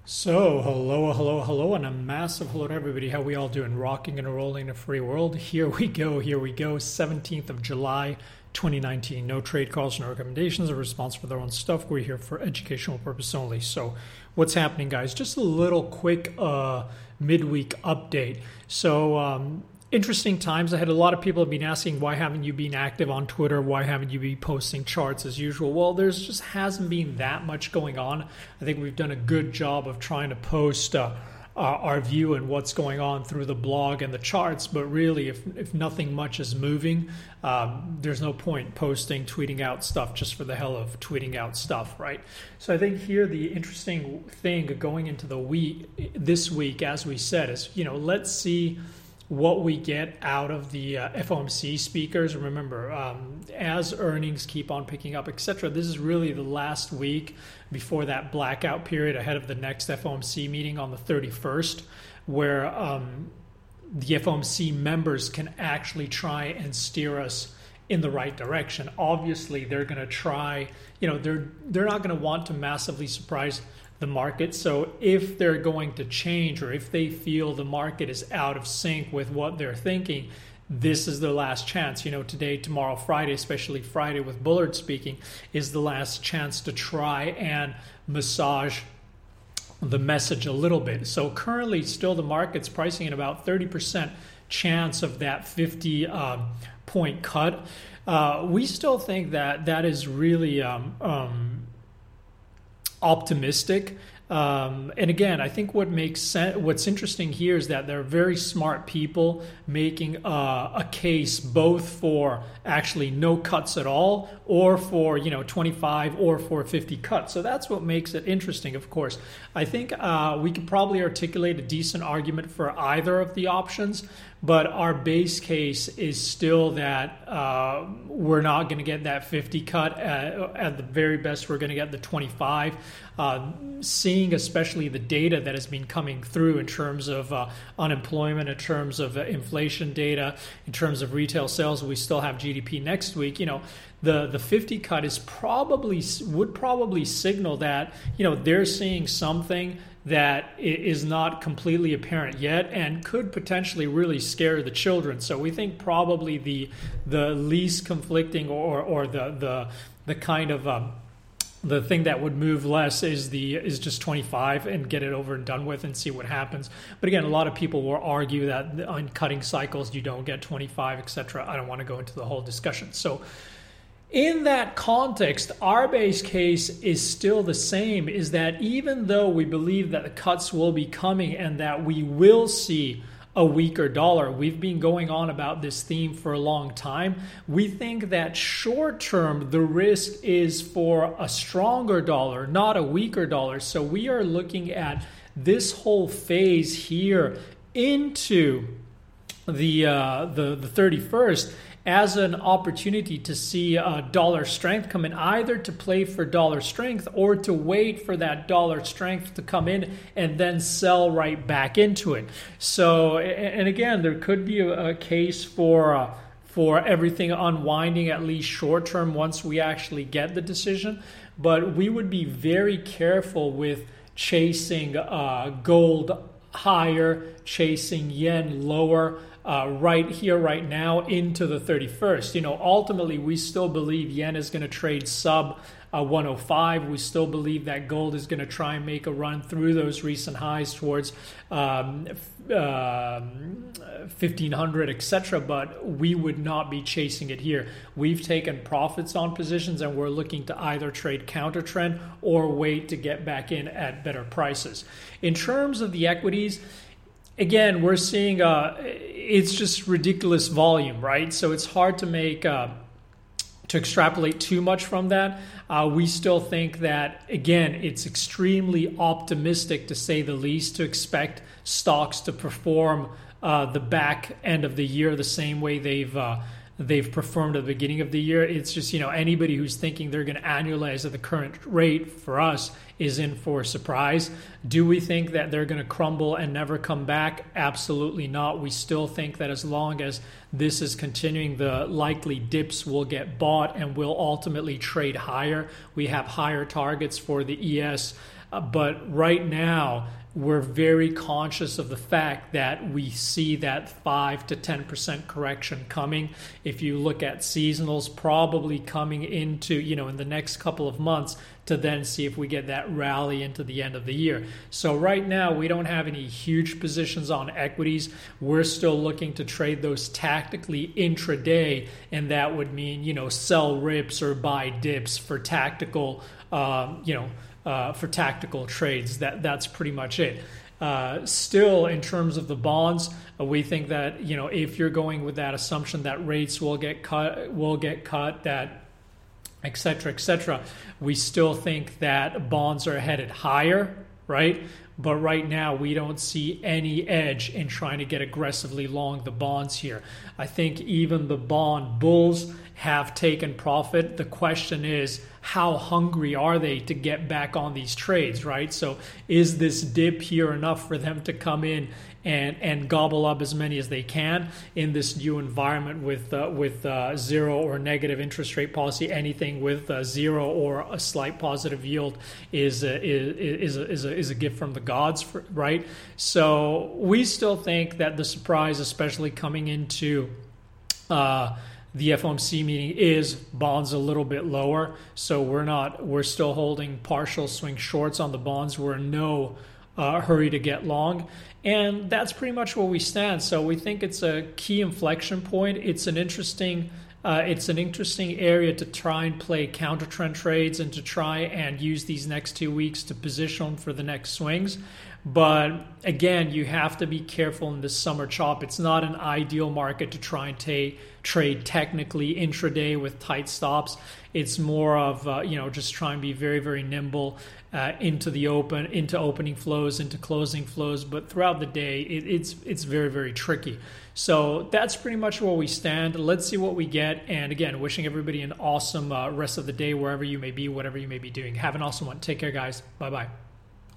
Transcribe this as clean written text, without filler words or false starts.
So, hello, and a massive hello to everybody. How we all doing? Rocking and rolling in a free world. Here we go. 17th of July, 2019. No trade calls, no recommendations, or response for their own stuff. We're here for educational purpose only. So, what's happening, guys? Just a little quick midweek update. So, interesting times. I had a lot of people have been asking, why haven't you been active on Twitter? Why haven't you been posting charts as usual? Well, there's just hasn't been that much going on. I think we've done a good job of trying to post our view and what's going on through the blog and the charts. But really, if nothing much is moving, there's no point posting, tweeting out stuff just for the hell of tweeting out stuff, right? So I think here the interesting thing going into this week, as we said, is let's see what we get out of the FOMC speakers. Remember, as earnings keep on picking up, etc., this is really the last week before that blackout period ahead of the next FOMC meeting on the 31st, where the FOMC members can actually try and steer us in the right direction. Obviously, they're going to try, they're not going to want to massively surprise the market. So if they're going to change, or if they feel the market is out of sync with what they're thinking, this is their last chance. Today, tomorrow, Friday, especially Friday with Bullard speaking, is the last chance to try and massage the message a little bit. So currently still the market's pricing at about 30% chance of that 50 point cut. We still think that is really optimistic. And again, I think what makes sense, what's interesting here is that there are very smart people making a case both for actually no cuts at all, or for 25, or for 50 cuts. So that's what makes it interesting. Of course, I think we could probably articulate a decent argument for either of the options, but our base case is still that we're not going to get that 50 cut. At the very best, we're going to get the 25. Seeing especially the data that has been coming through in terms of unemployment, in terms of inflation data, in terms of retail sales, we still have GDP next week. The 50 cut would probably signal that they're seeing something that is not completely apparent yet and could potentially really scare the children. So we think probably the least conflicting or the kind of the thing that would move less is just 25 and get it over and done with and see what happens. But again, a lot of people will argue that on cutting cycles you don't get 25, etc. I don't want to go into the whole discussion. So in that context, our base case is still the same, is that even though we believe that the cuts will be coming and that we will see a weaker dollar, we've been going on about this theme for a long time, we think that short term the risk is for a stronger dollar, not a weaker dollar. So we are looking at this whole phase here into the 31st as an opportunity to see dollar strength come in, either to play for dollar strength or to wait for that dollar strength to come in and then sell right back into it. So, and again, there could be a case for everything unwinding, at least short term, once we actually get the decision. But we would be very careful with chasing gold higher, chasing yen lower, right here, right now, into the 31st. Ultimately, we still believe yen is going to trade sub 105. We still believe that gold is going to try and make a run through those recent highs towards 1500, etc. But we would not be chasing it here. We've taken profits on positions and we're looking to either trade counter trend or wait to get back in at better prices. In terms of the equities, again, we're seeing it's just ridiculous volume, right? So it's hard to make to extrapolate too much from that. We still think that, again, it's extremely optimistic, to say the least, to expect stocks to perform the back end of the year the same way they've performed at the beginning of the year. It's just, anybody who's thinking they're going to annualize at the current rate for us is in for a surprise. Do we think that they're going to crumble and never come back? Absolutely not. We still think that as long as this is continuing, the likely dips will get bought and will ultimately trade higher. We have higher targets for the ES But right now, we're very conscious of the fact that we see that 5 to 10% correction coming. If you look at seasonals, probably coming into, in the next couple of months, to then see if we get that rally into the end of the year. So right now, we don't have any huge positions on equities. We're still looking to trade those tactically intraday, and that would mean, sell rips or buy dips for tactical, for tactical trades. That's pretty much it. Still, in terms of the bonds, we think that if you're going with that assumption that rates will get cut, that et cetera, we still think that bonds are headed higher, right? But right now, we don't see any edge in trying to get aggressively long the bonds here. I think even the bond bulls have taken profit. The question is, how hungry are they to get back on these trades, right? So is this dip here enough for them to come in and gobble up as many as they can in this new environment with zero or negative interest rate policy? Anything with zero or a slight positive yield is a gift from the gods, right? So we still think that the surprise, especially coming into the FOMC meeting, is bonds a little bit lower. So we're still holding partial swing shorts on the bonds. We're in no hurry to get long. And that's pretty much where we stand. So we think it's a key inflection point. It's an interesting area to try and play counter trend trades and to try and use these next 2 weeks to position for the next swings. But again, you have to be careful in this summer chop. It's not an ideal market to try and trade technically intraday with tight stops. It's more of just try and be very, very nimble into opening flows, into closing flows. But throughout the day, it's very, very tricky. So that's pretty much where we stand. Let's see what we get. And again, wishing everybody an awesome rest of the day, wherever you may be, whatever you may be doing. Have an awesome one. Take care, guys. Bye-bye.